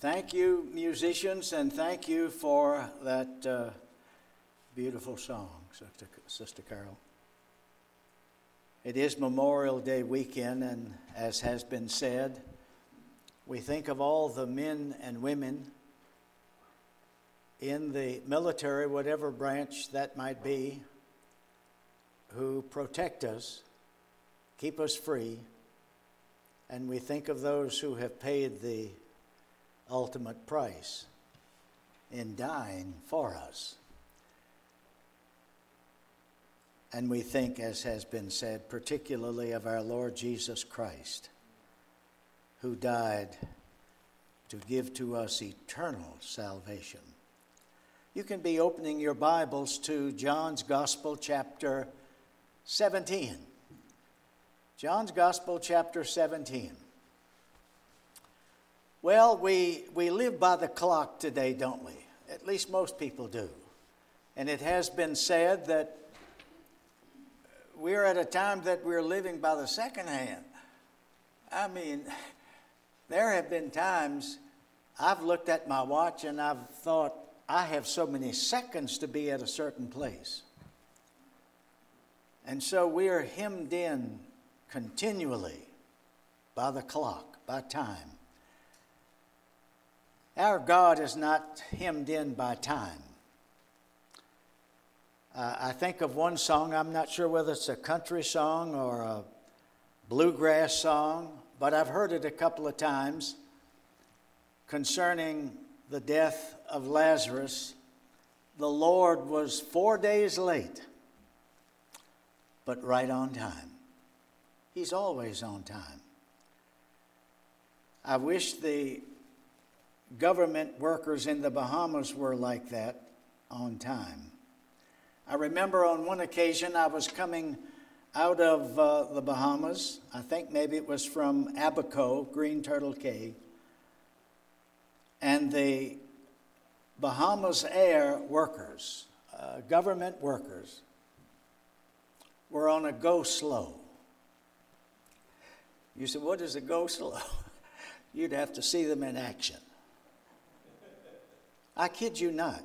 Thank you, musicians, and thank you for that beautiful song, Sister Carol. It is Memorial Day weekend, and as has been said, we think of all the men and women in the military, whatever branch that might be, who protect us, keep us free, and we think of those who have paid the ultimate price in dying for us. And we think, as has been said, particularly of our Lord Jesus Christ, who died to give to us eternal salvation. You can be opening your Bibles to John's Gospel, chapter 17. John's Gospel, chapter 17. Well, we live by the clock today, don't we? At least most people do. And it has been said that we're at a time that we're living by the second hand. I mean, there have been times I've looked at my watch and I've thought, I have so many seconds to be at a certain place. And so we are hemmed in continually by the clock, by time. Our God is not hemmed in by time. I think of one song, I'm not sure whether it's a country song or a bluegrass song, but I've heard it a couple of times concerning the death of Lazarus. The Lord was 4 days late, but right on time. He's always on time. I wish the government workers in the Bahamas were like that, on time. I remember on one occasion I was coming out of the Bahamas. I think maybe it was from Abaco, Green Turtle Cay. And the Bahamas Air workers, government workers, were on a go slow. You said, what is a go slow? You'd have to see them in action. I kid you not.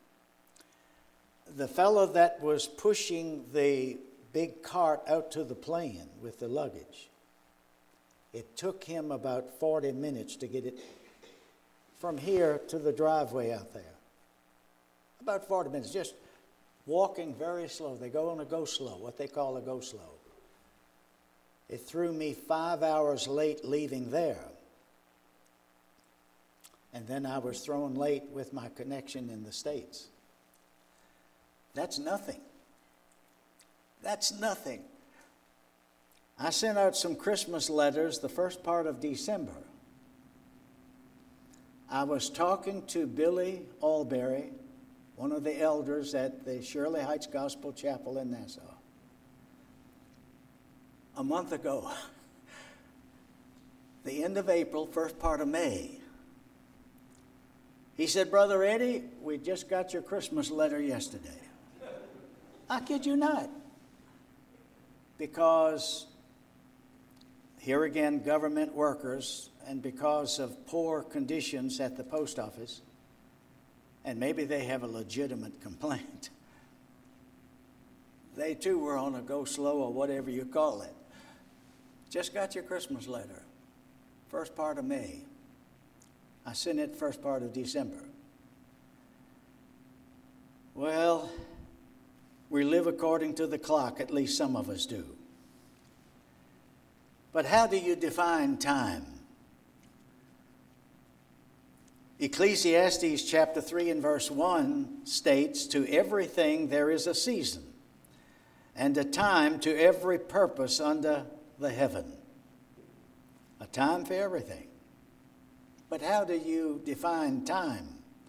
The fellow that was pushing the big cart out to the plane with the luggage, it took him about 40 minutes to get it from here to the driveway out there. About 40 minutes, just walking very slow. They go on a go slow, what they call a go slow. It threw me 5 hours late leaving there. And then I was thrown late with my connection in the States. That's nothing. That's nothing. I sent out some Christmas letters the first part of December. I was talking to Billy Alberry, one of the elders at the Shirley Heights Gospel Chapel in Nassau, a month ago. The end of April, first part of May. He said, Brother Eddie, we just got your Christmas letter yesterday. I kid you not. Because, here again, government workers, and because of poor conditions at the post office, and maybe they have a legitimate complaint, they too were on a go slow or whatever you call it. Just got your Christmas letter, first part of May. I sent it first part of December. Well, we live according to the clock, at least some of us do. But how do you define time? Ecclesiastes chapter 3 and verse 1 states, to everything there is a season, and a time to every purpose under the heaven. A time for everything. But how do you define time?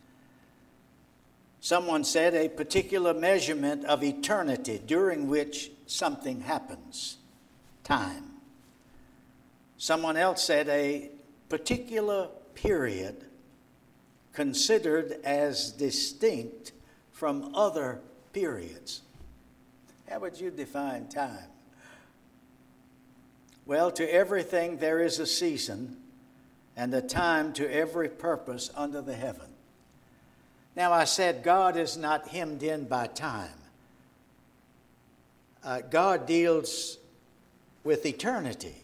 Someone said a particular measurement of eternity during which something happens. Time. Someone else said a particular period considered as distinct from other periods. How would you define time? Well, to everything there is a season, and a time to every purpose under the heaven. Now I said God is not hemmed in by time. God deals with eternity.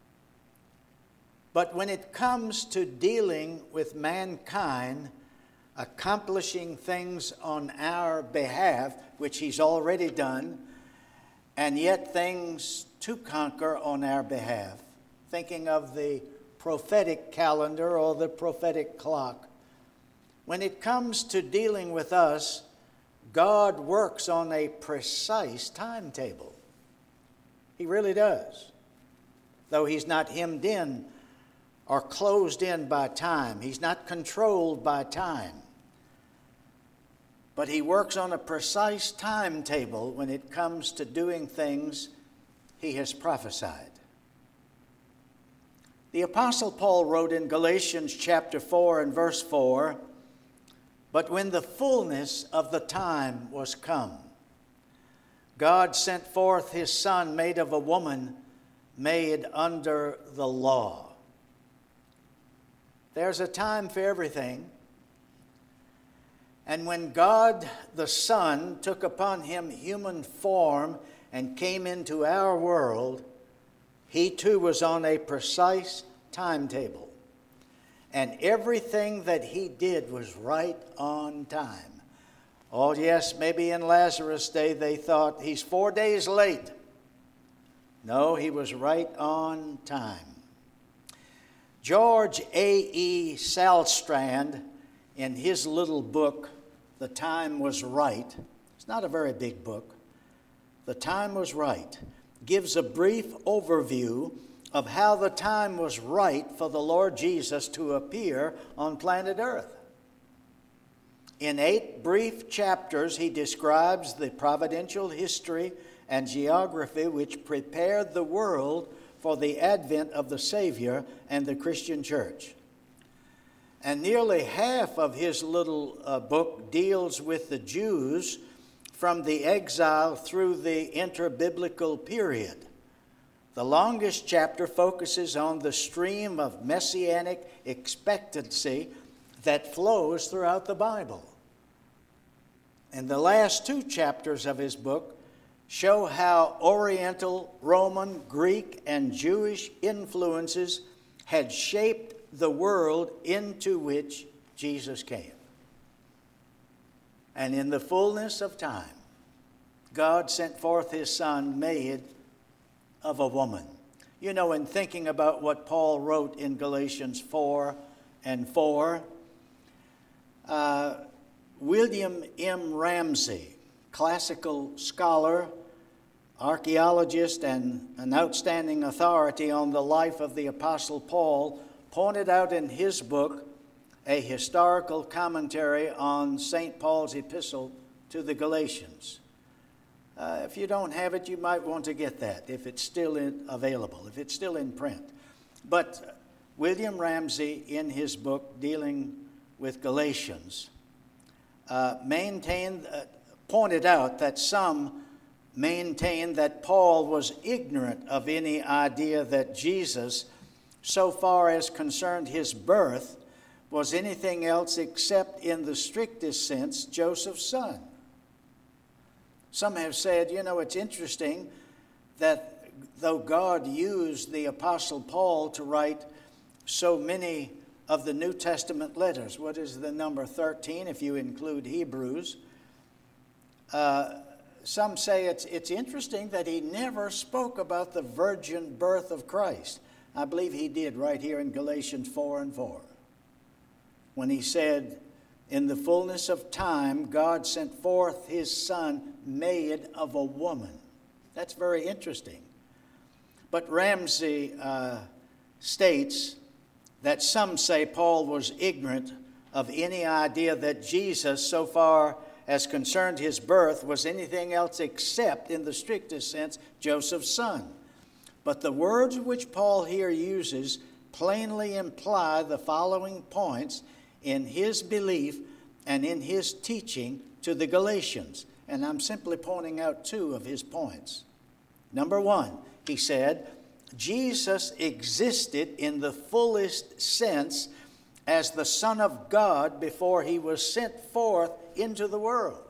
But when it comes to dealing with mankind, accomplishing things on our behalf, which he's already done, and yet things to conquer on our behalf, thinking of the prophetic calendar or the prophetic clock. When it comes to dealing with us, God works on a precise timetable. He really does. Though he's not hemmed in or closed in by time. He's not controlled by time. But he works on a precise timetable when it comes to doing things he has prophesied. The Apostle Paul wrote in Galatians chapter 4 and verse 4, "But when the fullness of the time was come, God sent forth his Son, made of a woman, made under the law." There's a time for everything. And when God the Son took upon him human form and came into our world, he too was on a precise timetable. And everything that he did was right on time. Oh yes, maybe in Lazarus' day they thought he's 4 days late. No, he was right on time. George A.E. Salstrand, in his little book, The Time Was Right, it's not a very big book, The Time Was Right, gives a brief overview of how the time was right for the Lord Jesus to appear on planet Earth. In 8 brief chapters, he describes the providential history and geography which prepared the world for the advent of the Savior and the Christian church. And nearly half of his little book deals with the Jews from the exile through the interbiblical period. The longest chapter focuses on the stream of messianic expectancy that flows throughout the Bible. And the last 2 chapters of his book show how Oriental, Roman, Greek, and Jewish influences had shaped the world into which Jesus came. And in the fullness of time, God sent forth his Son, made of a woman. You know, in thinking about what Paul wrote in Galatians 4 and 4, William M. Ramsey, classical scholar, archaeologist, and an outstanding authority on the life of the Apostle Paul, pointed out in his book a historical commentary on St. Paul's epistle to the Galatians. If you don't have it, you might want to get that if it's still available, if it's still in print. But William Ramsey, in his book dealing with Galatians, pointed out that some maintained that Paul was ignorant of any idea that Jesus, so far as concerned his birth, was anything else except, in the strictest sense, Joseph's son. Some have said, you know, it's interesting that though God used the Apostle Paul to write so many of the New Testament letters, what is the number 13 if you include Hebrews, some say it's interesting that he never spoke about the virgin birth of Christ. I believe he did right here in Galatians 4 and 4. When he said, in the fullness of time, God sent forth his Son, made of a woman. That's very interesting. But Ramsey states that some say Paul was ignorant of any idea that Jesus, so far as concerned his birth, was anything else except, in the strictest sense, Joseph's son. But the words which Paul here uses plainly imply the following points in his belief and in his teaching to the Galatians. And I'm simply pointing out 2 of his points. Number 1, he said, Jesus existed in the fullest sense as the Son of God before he was sent forth into the world.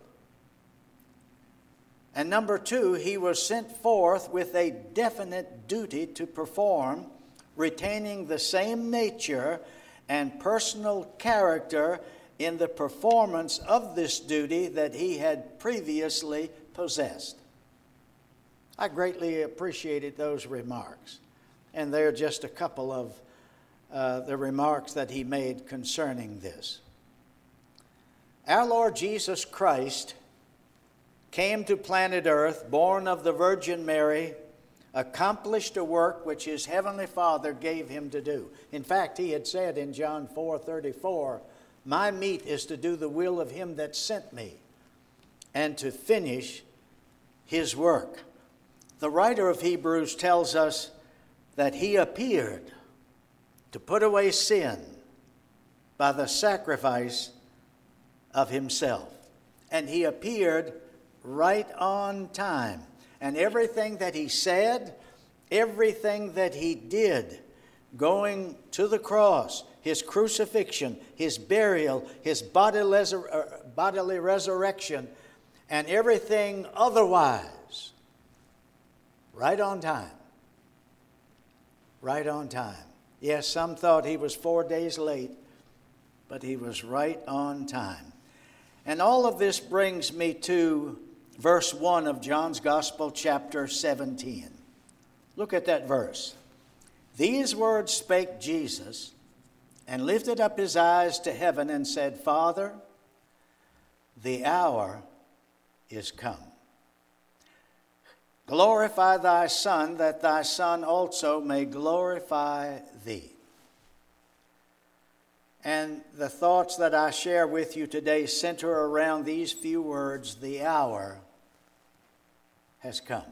And number two, he was sent forth with a definite duty to perform, retaining the same nature and personal character in the performance of this duty that he had previously possessed. I greatly appreciated those remarks, and they're just a couple of the remarks that he made concerning this. Our Lord Jesus Christ came to planet Earth, born of the Virgin Mary, accomplished a work which his heavenly Father gave him to do. In fact, he had said in John 4:34, "My meat is to do the will of him that sent me, and to finish his work." The writer of Hebrews tells us that he appeared to put away sin by the sacrifice of himself. And he appeared right on time. And everything that he said, everything that he did, going to the cross, his crucifixion, his burial, his bodily resurrection, and everything otherwise, right on time. Right on time. Yes, some thought he was 4 days late, but he was right on time. And all of this brings me to verse 1 of John's Gospel, chapter 17. Look at that verse. "These words spake Jesus, and lifted up his eyes to heaven, and said, Father, the hour is come. Glorify thy Son, that thy Son also may glorify thee." And the thoughts that I share with you today center around these few words: the hour has come.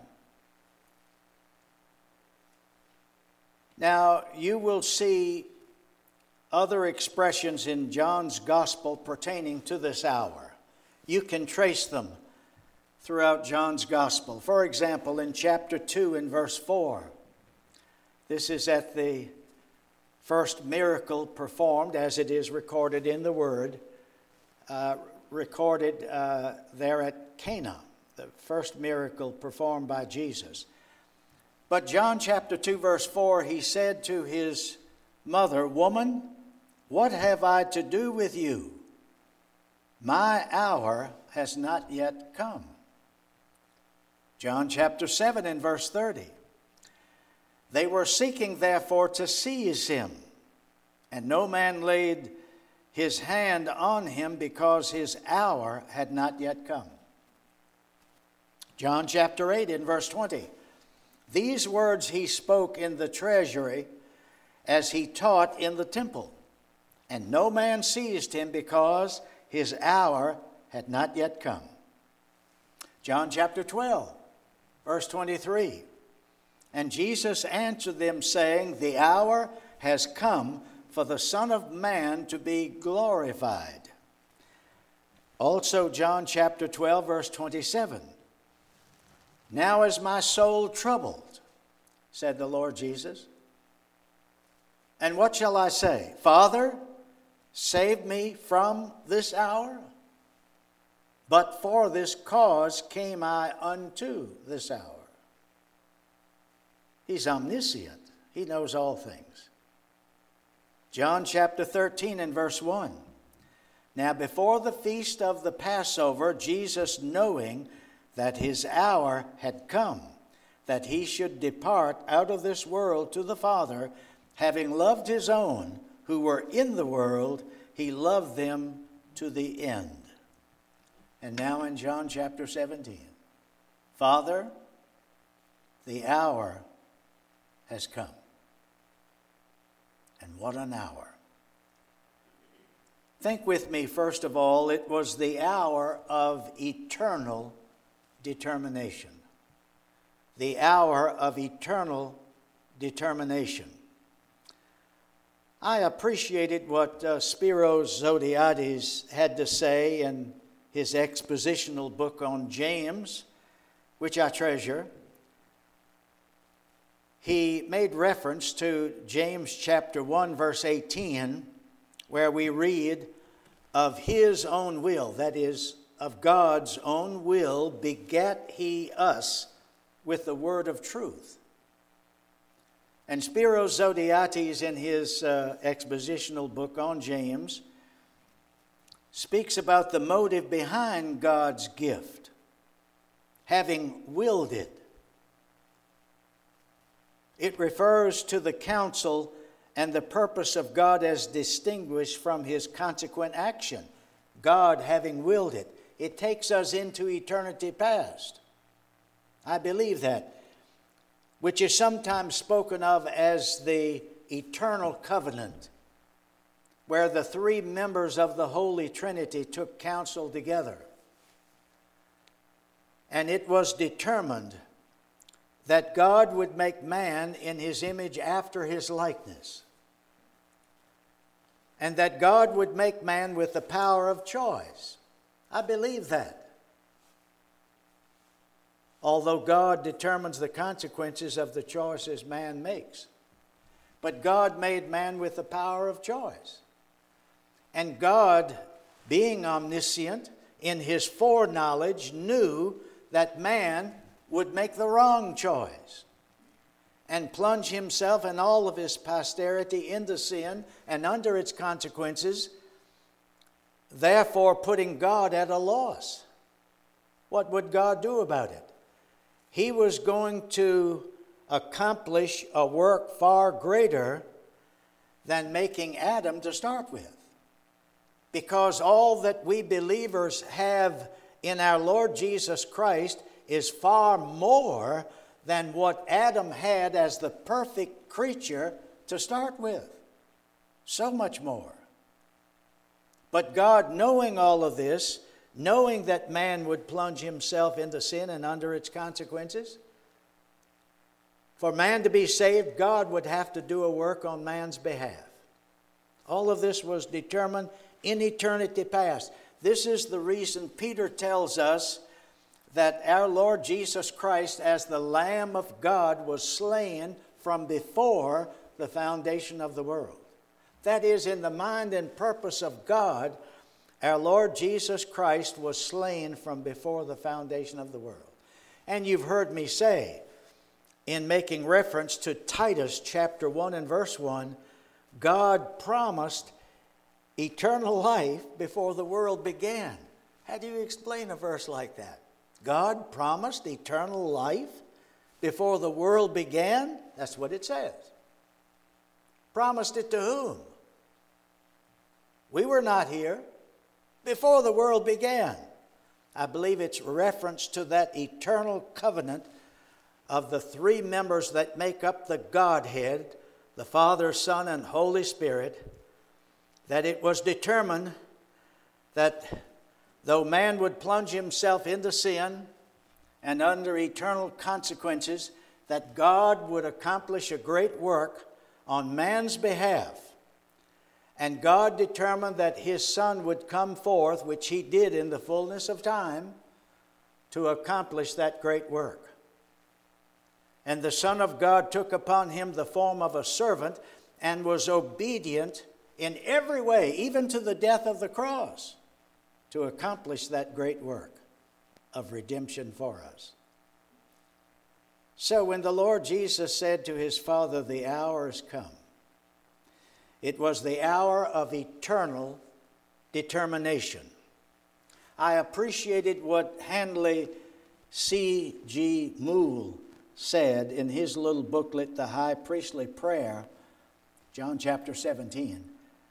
Now, you will see other expressions in John's Gospel pertaining to this hour. You can trace them throughout John's Gospel. For example, in chapter 2 and verse 4, this is at the first miracle performed, as it is recorded in the Word, recorded there at Cana, the first miracle performed by Jesus. But John chapter 2 verse 4, he said to his mother, "Woman, what have I to do with you? My hour has not yet come." John chapter 7 and verse 30. "They were seeking therefore to seize him, and no man laid his hand on him because his hour had not yet come." John chapter 8 and verse 20. "These words he spoke in the treasury as he taught in the temple, and no man seized him because his hour had not yet come." John chapter 12, verse 23. "And Jesus answered them, saying, The hour has come for the Son of Man to be glorified." Also John chapter 12, verse 27. "Now is my soul troubled, said the Lord Jesus. And what shall I say? Father, save me from this hour? But for this cause came I unto this hour." He's omniscient. He knows all things. John chapter 13 and verse 1. "Now before the feast of the Passover, Jesus, knowing that his hour had come, that he should depart out of this world to the Father, having loved his own who were in the world, he loved them to the end." And now in John chapter 17, "Father, the hour has come." And what an hour. Think with me, first of all, it was the hour of eternal determination. The hour of eternal determination. I appreciated what Spiros Zodhiates had to say in his expositional book on James, which I treasure. he made reference to James chapter 1, verse 18, where we read, of his own will, that is, of God's own will, begat he us with the word of truth. And Spiros Zodhiates, in his expositional book on James, speaks about the motive behind God's gift, having willed it. It refers to the counsel and the purpose of God as distinguished from his consequent action. God having willed it. It takes us into eternity past. I believe that, which is sometimes spoken of as the eternal covenant, where the three members of the Holy Trinity took counsel together. And it was determined that God would make man in his image after his likeness, and that God would make man with the power of choice. I believe that. Although God determines the consequences of the choices man makes. But God made man with the power of choice. And God, being omniscient, in his foreknowledge knew that man would make the wrong choice and plunge himself and all of his posterity into sin and under its consequences, therefore putting God at a loss. What would God do about it? He was going to accomplish a work far greater than making Adam to start with. Because all that we believers have in our Lord Jesus Christ is far more than what Adam had as the perfect creature to start with. So much more. But God, knowing all of this, knowing that man would plunge himself into sin and under its consequences, for man to be saved, God would have to do a work on man's behalf. All of this was determined in eternity past. This is the reason Peter tells us that our Lord Jesus Christ, as the Lamb of God, was slain from before the foundation of the world. That is, in the mind and purpose of God, our Lord Jesus Christ was slain from before the foundation of the world. And you've heard me say, in making reference to Titus chapter 1 and verse 1, God promised eternal life before the world began. How do you explain a verse like that? God promised eternal life before the world began? That's what it says. Promised it to whom? We were not here before the world began. I believe it's reference to that eternal covenant of the three members that make up the Godhead, the Father, Son, and Holy Spirit, that it was determined that though man would plunge himself into sin and under eternal consequences, that God would accomplish a great work on man's behalf. And God determined that his Son would come forth, which he did in the fullness of time, to accomplish that great work. And the Son of God took upon him the form of a servant and was obedient in every way, even to the death of the cross, to accomplish that great work of redemption for us. So when the Lord Jesus said to his Father, "The hour is come," it was the hour of eternal determination. I appreciated what Handley C.G. Moule said in his little booklet, The High Priestly Prayer, John chapter 17.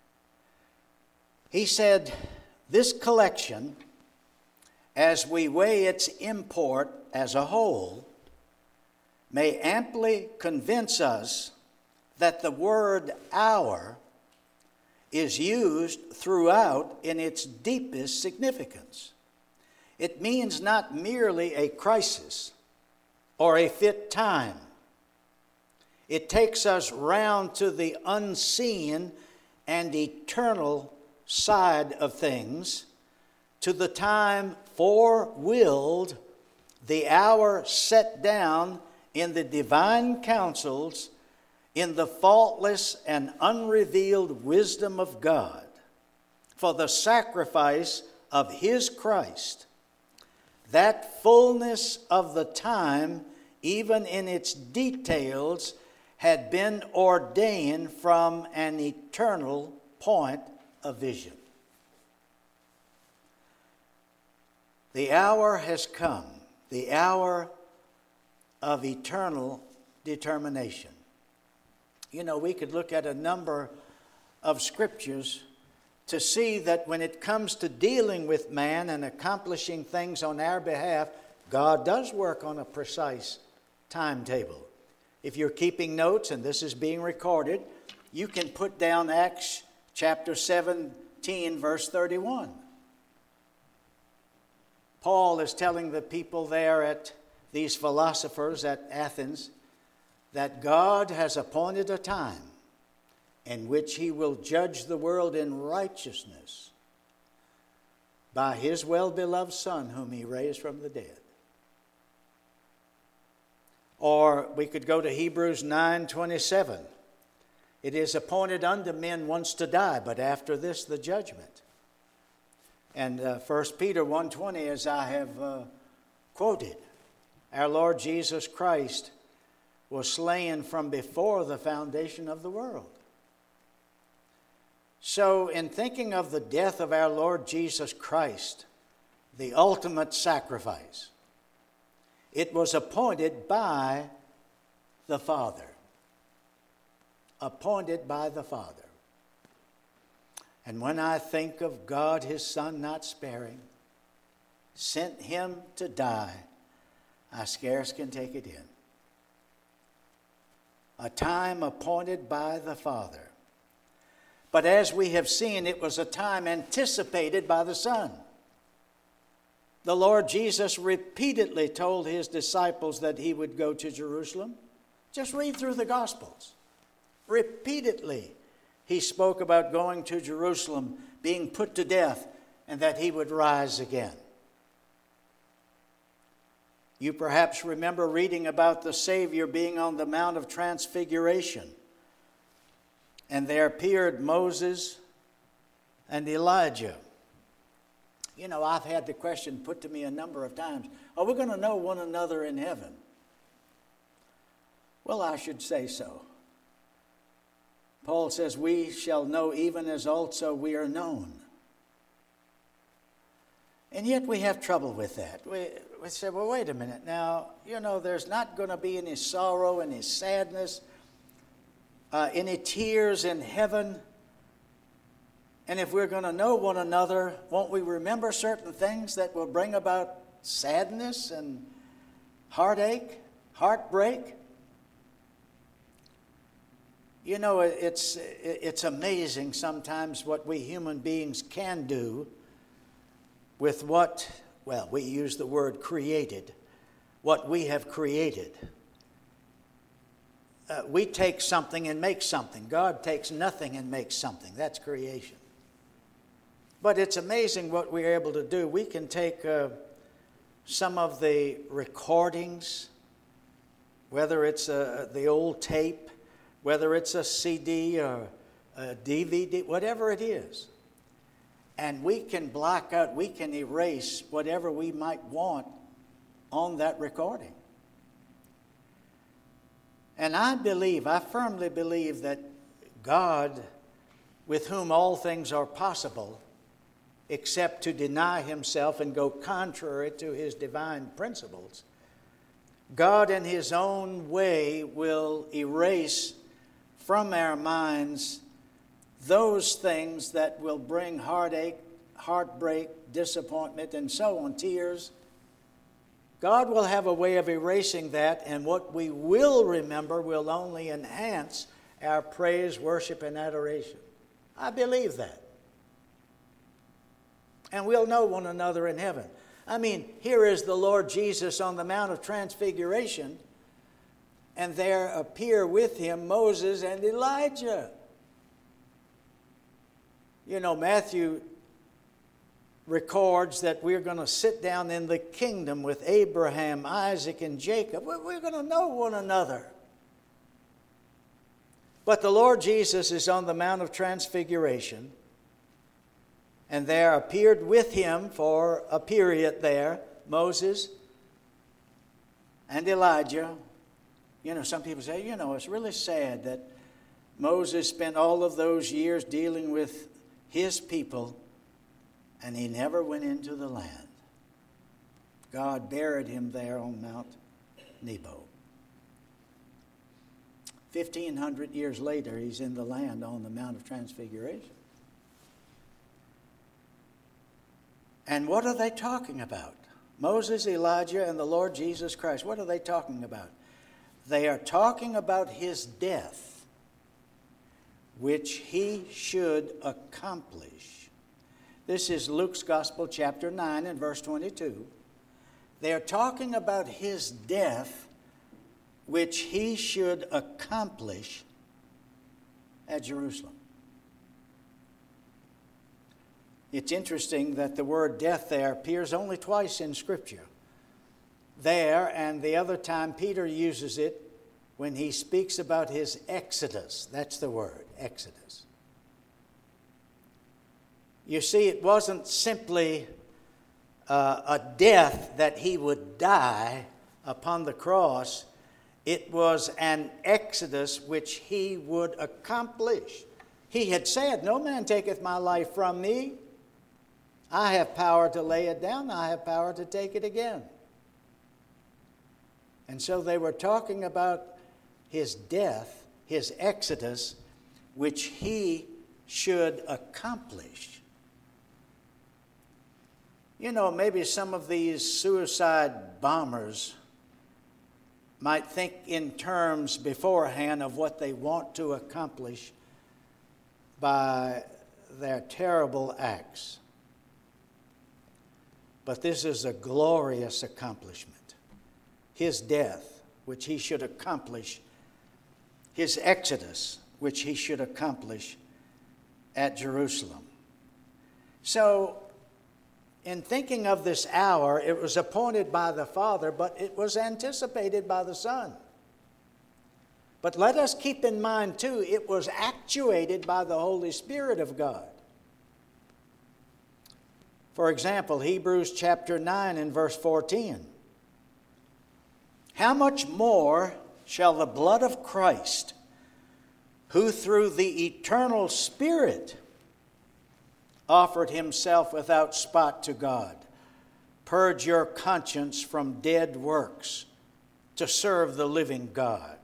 He said, "This collection, as we weigh its import as a whole, may amply convince us that the word hour is used throughout in its deepest significance. It means not merely a crisis or a fit time. It takes us round to the unseen and eternal side of things, to the time forewilled, the hour set down in the divine counsels, in the faultless and unrevealed wisdom of God, for the sacrifice of his Christ, that fullness of the time, even in its details, had been ordained from an eternal point of vision. The hour has come, the hour of eternal determination. You know, we could look at a number of scriptures to see that when it comes to dealing with man and accomplishing things on our behalf, God does work on a precise timetable. If you're keeping notes, and this is being recorded, you can put down Acts chapter 17, verse 31. Paul is telling the people there at these philosophers at Athens that God has appointed a time in which he will judge the world in righteousness by his well-beloved Son, whom he raised from the dead. Or we could go to Hebrews 9:27. It is appointed unto men once to die, but after this the judgment. And 1 Peter 1:20, as I have quoted, our Lord Jesus Christ was slain from before the foundation of the world. So in thinking of the death of our Lord Jesus Christ, the ultimate sacrifice, it was appointed by the Father. Appointed by the Father. And when I think of God, his Son not sparing, sent him to die, I scarce can take it in. A time appointed by the Father. But as we have seen, it was a time anticipated by the Son. The Lord Jesus repeatedly told his disciples that he would go to Jerusalem. Just read through the Gospels. Repeatedly, he spoke about going to Jerusalem, being put to death, and that he would rise again. You perhaps remember reading about the Savior being on the Mount of Transfiguration. And there appeared Moses and Elijah. You know, I've had the question put to me a number of times, are we going to know one another in heaven? Well, I should say so. Paul says, we shall know even as also we are known. And yet we have trouble with that. We say, well, wait a minute. Now, you know, there's not going to be any sorrow, any sadness, any tears in heaven. And if we're going to know one another, won't we remember certain things that will bring about sadness and heartache, heartbreak? You know, it's amazing sometimes what we human beings can do with what, well, we use the word created, what we have created. We take something and make something. God takes nothing and makes something. That's creation. But it's amazing what we're able to do. We can take some of the recordings, whether it's the old tape, whether it's a CD or a DVD, whatever it is, and we can block out, we can erase whatever we might want on that recording. And I firmly believe that God, with whom all things are possible, except to deny himself and go contrary to his divine principles, God in his own way will erase from our minds those things that will bring heartache, heartbreak, disappointment, and so on, tears. God will have a way of erasing that, and what we will remember will only enhance our praise, worship, and adoration. I believe that. And we'll know one another in heaven. I mean, here is the Lord Jesus on the Mount of Transfiguration, and there appear with him Moses and Elijah. You know, Matthew records that we're going to sit down in the kingdom with Abraham, Isaac, and Jacob. We're going to know one another. But the Lord Jesus is on the Mount of Transfiguration, and there appeared with him for a period there Moses and Elijah. You know, some people say, it's really sad that Moses spent all of those years dealing with his people, and he never went into the land. God buried him there on Mount Nebo. 1,500 years later, he's in the land on the Mount of Transfiguration. And what are they talking about? Moses, Elijah, and the Lord Jesus Christ. What are they talking about? They are talking about his death, which he should accomplish. This is Luke's Gospel, chapter 9 and verse 22. They are talking about his death, which he should accomplish at Jerusalem. It's interesting that the word death there appears only twice in Scripture. There, and the other time Peter uses it when he speaks about his exodus. That's the word, exodus. You see, it wasn't simply a death that he would die upon the cross. It was an exodus which he would accomplish. He had said, "No man taketh my life from me. I have power to lay it down. I have power to take it again." And so they were talking about his death, his exodus, which he should accomplish. Maybe some of these suicide bombers might think in terms beforehand of what they want to accomplish by their terrible acts. But this is a glorious accomplishment. His death, which he should accomplish, his exodus, which he should accomplish at Jerusalem. So, in thinking of this hour, it was appointed by the Father, but it was anticipated by the Son. But let us keep in mind, too, it was actuated by the Holy Spirit of God. For example, Hebrews chapter 9 and verse 14. How much more shall the blood of Christ, who through the eternal Spirit offered himself without spot to God, purge your conscience from dead works to serve the living God?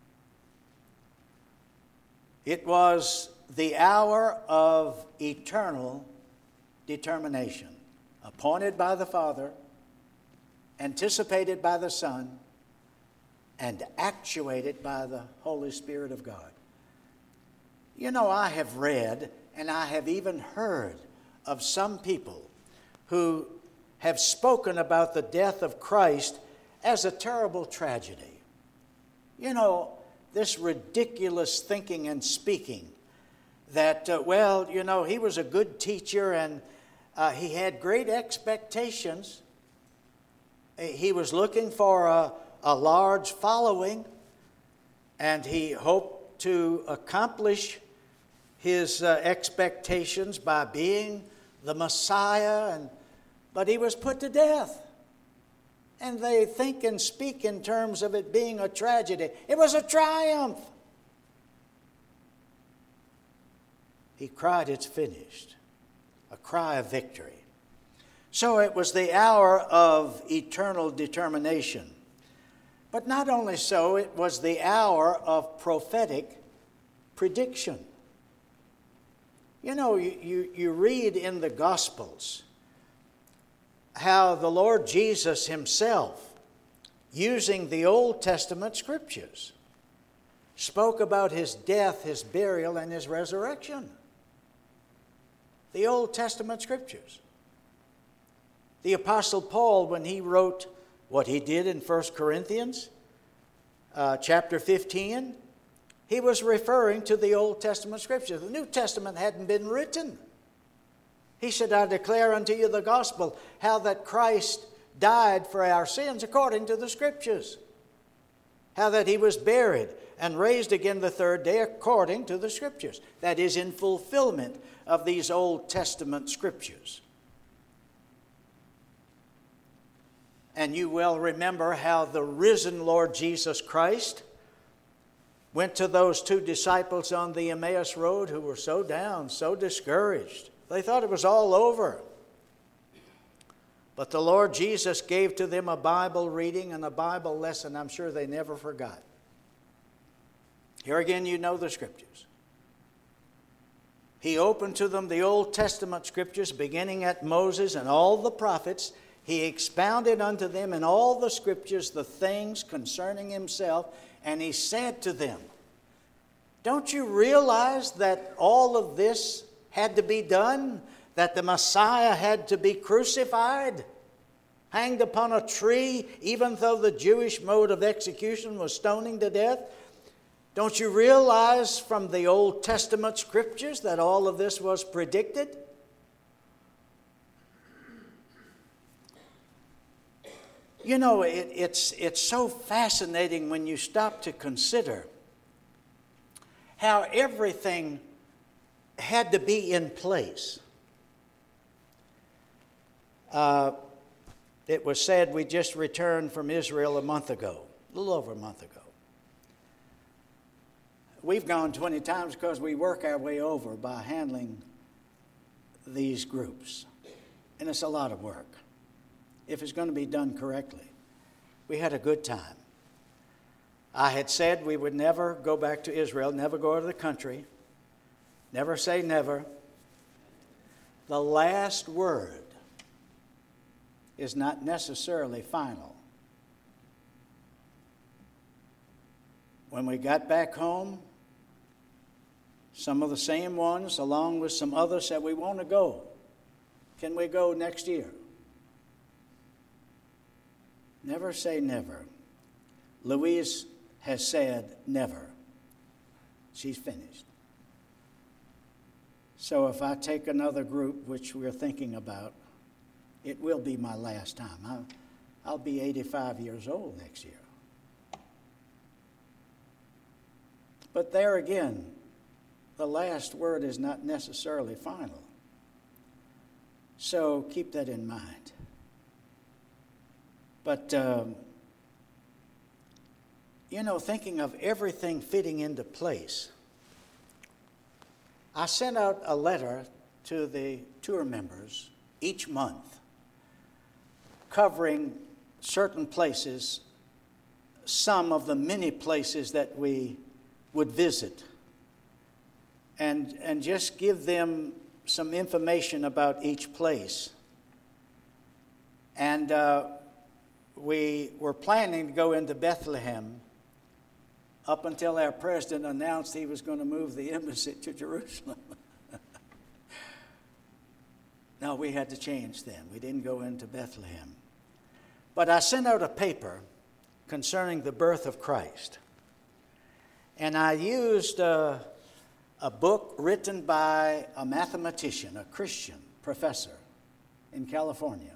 It was the hour of eternal determination, appointed by the Father, anticipated by the Son, and actuated by the Holy Spirit of God. I have read and I have even heard of some people who have spoken about the death of Christ as a terrible tragedy. This ridiculous thinking and speaking that, he was a good teacher and he had great expectations. He was looking for a large following, and he hoped to accomplish his expectations by being the Messiah, but he was put to death. And they think and speak in terms of it being a tragedy. It was a triumph. He cried, "It's finished," a cry of victory. So it was the hour of eternal determination. But not only so, it was the hour of prophetic prediction. You read in the Gospels how the Lord Jesus himself, using the Old Testament scriptures, spoke about his death, his burial, and his resurrection. The Old Testament scriptures. The Apostle Paul, when he wrote what he did in 1 Corinthians chapter 15, he was referring to the Old Testament scriptures. The New Testament hadn't been written. He said, I declare unto you the gospel, how that Christ died for our sins according to the Scriptures. How that he was buried and raised again the third day according to the Scriptures. That is in fulfillment of these Old Testament Scriptures. And you well remember how the risen Lord Jesus Christ went to those two disciples on the Emmaus Road who were so down, so discouraged. They thought it was all over. But the Lord Jesus gave to them a Bible reading and a Bible lesson I'm sure they never forgot. Here again, you know the Scriptures. He opened to them the Old Testament Scriptures, beginning at Moses and all the prophets. He expounded unto them in all the Scriptures the things concerning himself, and he said to them, don't you realize that all of this had to be done? That the Messiah had to be crucified, hanged upon a tree, even though the Jewish mode of execution was stoning to death? Don't you realize from the Old Testament Scriptures that all of this was predicted? You know, it's so fascinating when you stop to consider how everything had to be in place. It was said we just returned from Israel a month ago, a little over a month ago. We've gone 20 times because we work our way over by handling these groups. And it's a lot of work if it's going to be done correctly. We had a good time. I had said we would never go back to Israel, never go out of the country, never say never. The last word is not necessarily final. When we got back home, some of the same ones, along with some others, said, we want to go. Can we go next year? Never say never. Louise has said never. She's finished. So if I take another group, which we're thinking about, it will be my last time. I'll be 85 years old next year. But there again, the last word is not necessarily final. So keep that in mind. But, thinking of everything fitting into place, I sent out a letter to the tour members each month covering certain places, some of the many places that we would visit, and just give them some information about each place. And we were planning to go into Bethlehem up until our president announced he was going to move the embassy to Jerusalem. No, we had to change then. We didn't go into Bethlehem. But I sent out a paper concerning the birth of Christ. And I used a book written by a mathematician, a Christian professor in California.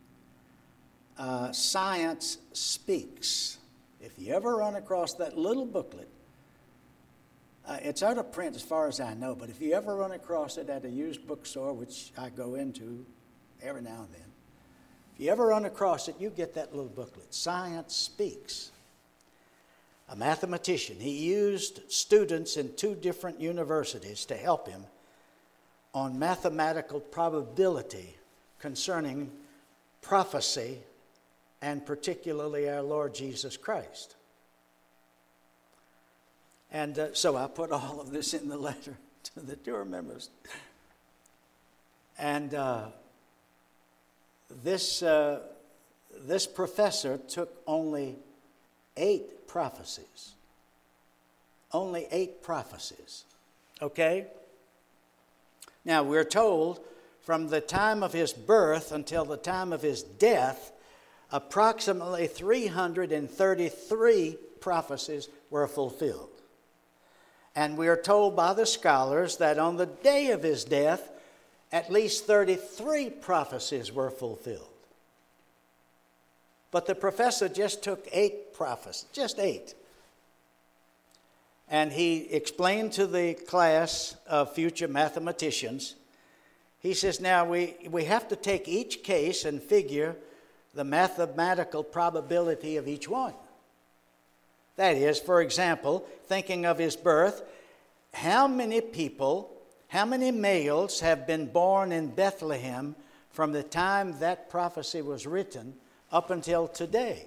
Science Speaks. If you ever run across that little booklet, it's out of print as far as I know, but if you ever run across it at a used bookstore, which I go into every now and then, if you ever run across it, you get that little booklet, Science Speaks. A mathematician. He used students in 2 different universities to help him on mathematical probability concerning prophecy, and particularly our Lord Jesus Christ. And so I put all of this in the letter to the tour members. And this professor took only 8 prophecies. Only 8 prophecies. Okay? Now, we're told from the time of his birth until the time of his death, approximately 333 prophecies were fulfilled. And we are told by the scholars that on the day of his death, at least 33 prophecies were fulfilled. But the professor just took 8 prophecies, just 8. And he explained to the class of future mathematicians, he says, now we have to take each case and figure the mathematical probability of each one. That is, for example, thinking of his birth, how many males have been born in Bethlehem from the time that prophecy was written up until today?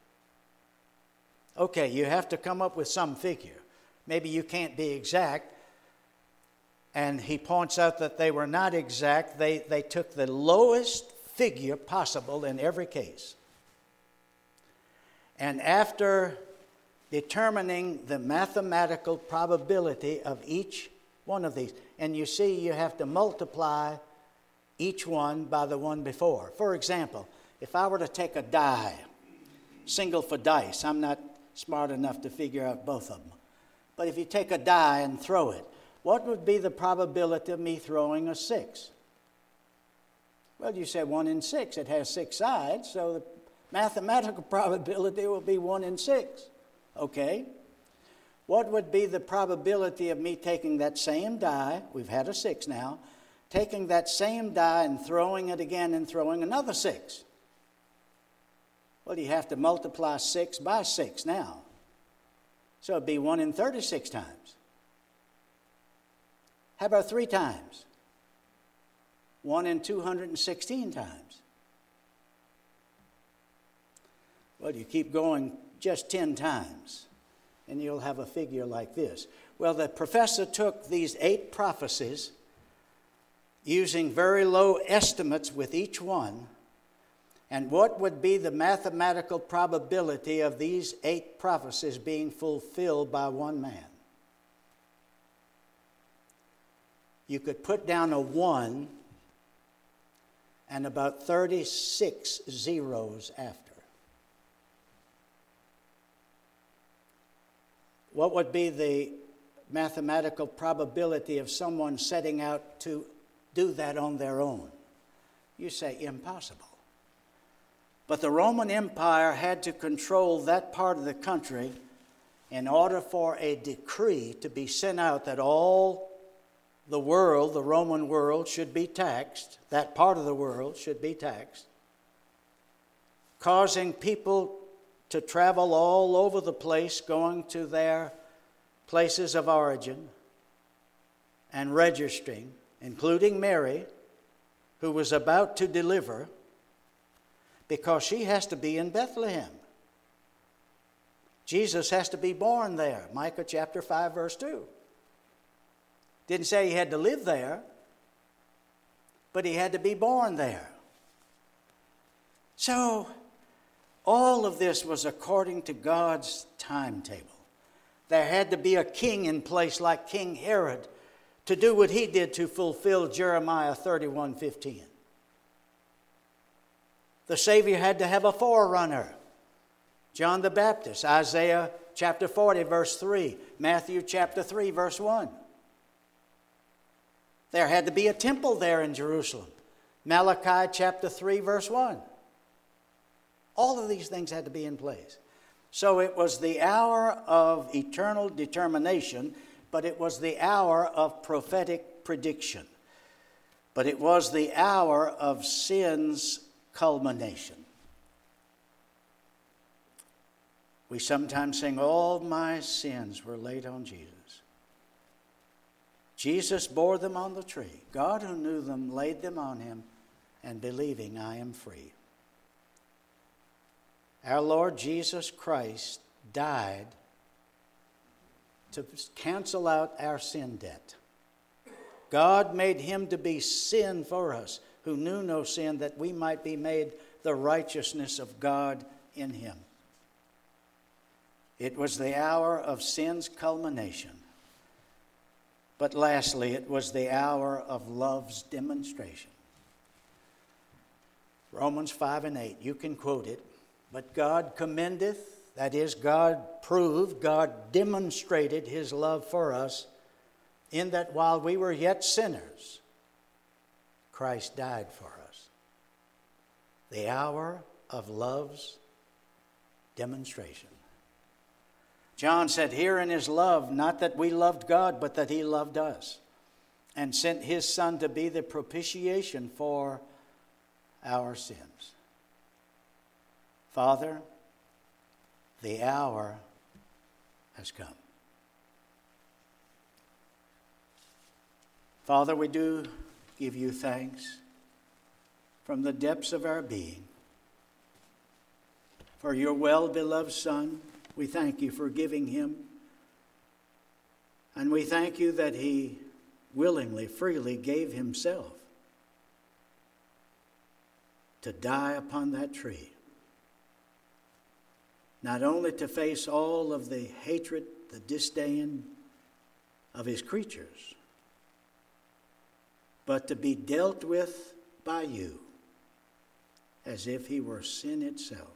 Okay, you have to come up with some figure. Maybe you can't be exact. And he points out that they were not exact. They took the lowest figure possible in every case. And after determining the mathematical probability of each one of these, and you see you have to multiply each one by the one before. For example, if I were to take a die, single for dice, I'm not smart enough to figure out both of them. But if you take a die and throw it, what would be the probability of me throwing a 6? Well, you say 1 in 6. It has 6 sides, so the mathematical probability will be 1 in 6. Okay? What would be the probability of me taking that same die, we've had a 6 now, taking that same die and throwing it again and throwing another 6? Well, you have to multiply 6 by 6 now. So it'd be 1 in 36 times. How about 3 times? 1 in 216 times. Well, you keep going just 10 times, and you'll have a figure like this. Well, the professor took these 8 prophecies, using very low estimates with each one, and what would be the mathematical probability of these 8 prophecies being fulfilled by one man? You could put down a 1 and about 36 zeros after. What would be the mathematical probability of someone setting out to do that on their own? You say, impossible. But the Roman Empire had to control that part of the country in order for a decree to be sent out that all the world, the Roman world, should be taxed. That part of the world should be taxed, causing people to travel all over the place, going to their places of origin and registering, including Mary, who was about to deliver, because she has to be in Bethlehem. Jesus has to be born there. Micah chapter 5, verse 2. Didn't say he had to live there, but he had to be born there. So, all of this was according to God's timetable. There had to be a king in place like King Herod to do what he did to fulfill Jeremiah 31:15. The Savior had to have a forerunner. John the Baptist, Isaiah chapter 40, verse 3, Matthew chapter 3, verse 1. There had to be a temple there in Jerusalem. Malachi chapter 3, verse 1. All of these things had to be in place. So it was the hour of eternal determination, but it was the hour of prophetic prediction. But it was the hour of sin's culmination. We sometimes sing, all my sins were laid on Jesus. Jesus bore them on the tree. God who knew them laid them on him, and believing I am free. Our Lord Jesus Christ died to cancel out our sin debt. God made him to be sin for us, who knew no sin, that we might be made the righteousness of God in him. It was the hour of sin's culmination. But lastly, it was the hour of love's demonstration. Romans 5 and 8, you can quote it. But God commendeth, that is, God proved, God demonstrated his love for us, in that while we were yet sinners, Christ died for us. The hour of love's demonstration. John said, "Herein is love, not that we loved God, but that he loved us, and sent his Son to be the propitiation for our sins." Father, the hour has come. Father, we do give you thanks from the depths of our being for your well-beloved Son. We thank you for giving him, and we thank you that he willingly, freely gave himself to die upon that tree, not only to face all of the hatred, the disdain of his creatures, but to be dealt with by you as if he were sin itself.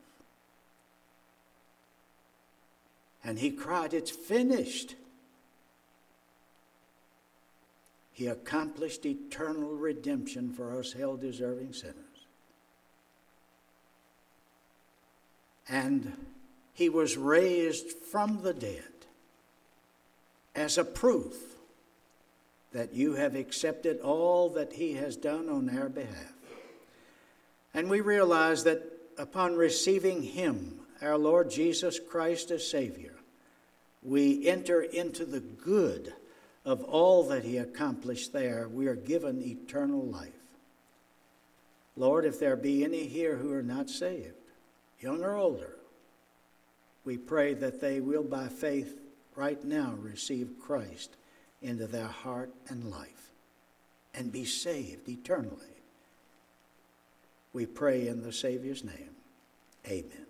And he cried, "It's finished." He accomplished eternal redemption for us hell-deserving sinners. And he was raised from the dead as a proof that you have accepted all that he has done on our behalf. And we realize that upon receiving him, our Lord Jesus Christ as Savior, we enter into the good of all that he accomplished there. We are given eternal life. Lord, if there be any here who are not saved, young or older, we pray that they will by faith right now receive Christ into their heart and life and be saved eternally. We pray in the Savior's name. Amen.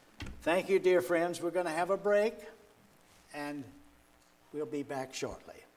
Thank you, dear friends. We're going to have a break, and we'll be back shortly.